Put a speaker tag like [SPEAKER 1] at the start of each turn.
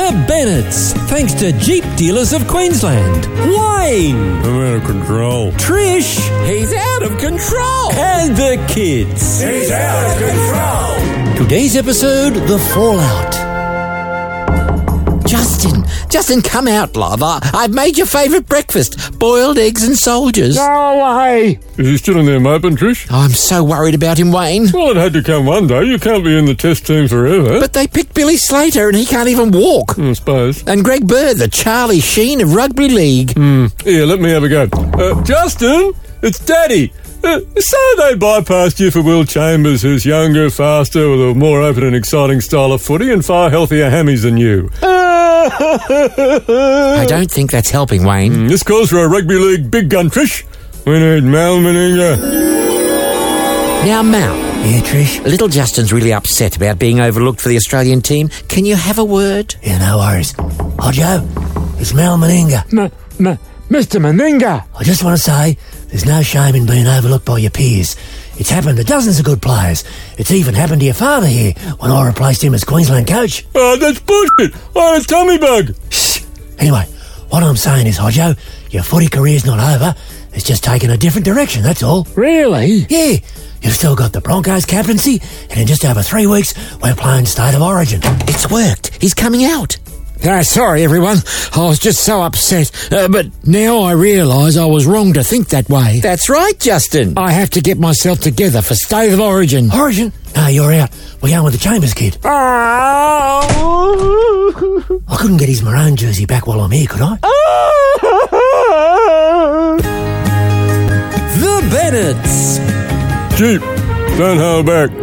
[SPEAKER 1] The Bennetts, thanks to Jeep Dealers of Queensland. Wayne!
[SPEAKER 2] I'm out of control.
[SPEAKER 1] Trish!
[SPEAKER 3] He's out of control!
[SPEAKER 1] And the kids.
[SPEAKER 3] He's out of control!
[SPEAKER 1] Today's episode, The Fallout.
[SPEAKER 4] Justin, come out, love. I've made your favourite breakfast, boiled eggs and soldiers.
[SPEAKER 2] Go away! Is he still in there moping, Trish?
[SPEAKER 4] I'm so worried about him, Wayne.
[SPEAKER 2] Well, it had to come one day. You can't be in the test team forever.
[SPEAKER 4] But they picked Billy Slater and he can't even walk.
[SPEAKER 2] I suppose.
[SPEAKER 4] And Greg Bird, the Charlie Sheen of Rugby League.
[SPEAKER 2] Here, let me have a go. Justin, it's Daddy. So they bypassed you for Will Chambers, who's younger, faster, with a more open and exciting style of footy and far healthier hammies than you.
[SPEAKER 4] I don't think that's helping, Wayne.
[SPEAKER 2] This calls for a rugby league big gun, Trish. We need Mal Meninga.
[SPEAKER 4] Now, Mal.
[SPEAKER 5] Yeah, Trish?
[SPEAKER 4] Little Justin's really upset about being overlooked for the Australian team. Can you have a word?
[SPEAKER 5] Yeah, no worries. Hodjo, it's Mal Meninga.
[SPEAKER 6] Mr. Meninga!
[SPEAKER 5] I just want to say, there's no shame in being overlooked by your peers. It's happened to dozens of good players. It's even happened to your father here when I replaced him as Queensland coach.
[SPEAKER 2] Oh, that's bullshit. I had a tummy bug.
[SPEAKER 5] Shh. Anyway, what I'm saying is, Hodjo, your footy career's not over. It's just taken a different direction, that's all.
[SPEAKER 6] Really?
[SPEAKER 5] Yeah. You've still got the Broncos captaincy, and in just over 3 weeks, we're playing State of Origin.
[SPEAKER 4] It's worked. He's coming out.
[SPEAKER 6] Sorry, everyone. I was just so upset. But now I realise I was wrong to think that way.
[SPEAKER 4] That's right, Justin.
[SPEAKER 6] I have to get myself together for State of Origin.
[SPEAKER 5] Origin? No, you're out. We're going with the Chambers kid. I couldn't get his maroon jersey back while I'm here, could I?
[SPEAKER 1] The Bennetts.
[SPEAKER 2] Jeep, don't hold back.